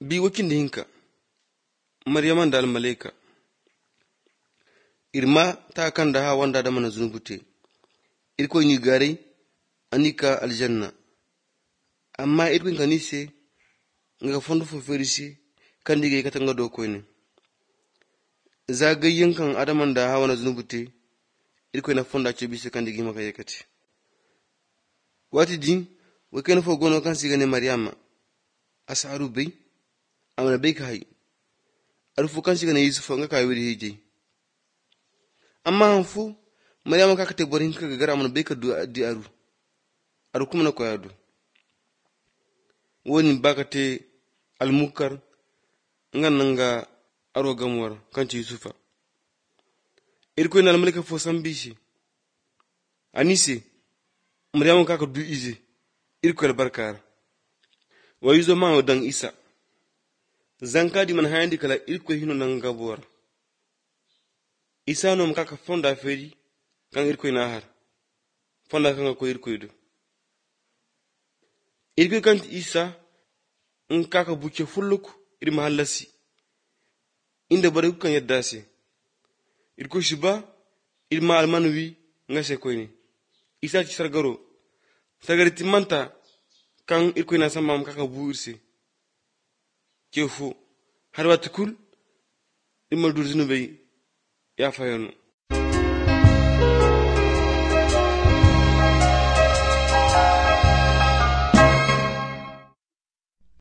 bi wakin hinka maryaman dal malaika irma ta kan da ha wanda da mana zunubute irko ni gare anika aljanna amma irko kanise nga fondo fo ferisi kan dige katanga do koyne zagayyin kan adaman da ha wana zunubute irko na fonda ce bisi kan dige maka yakati wati din wakena fo gono kan sigane maryama asaru bai amana bai kai arfu kan sigane yusufa nga kai wiri hije amma hanfu maryama ka kate borin ka gara amana bai ka di aru kuma na koyado woni bakate almukar ngan nanga aro gamwar kan ci yusufa irko na almalika fo sambishi anise maryama ka du ize irko albarkar wa yuzo ma dan isa zanka di man hayandi kala irko hino nan gabuwar isa no mkaka fonda feri kan irko ina har fonda kan ko irko ido irko kan isa nkaka buke fulluku ir mahallasi inda bare kan yadda se irko shiba ir ma almanwi ngase ko ni isa ci sargaro sagariti manta kan irko ina sama mkaka bu irse kefu har watukul imal durzinu bai ya fayano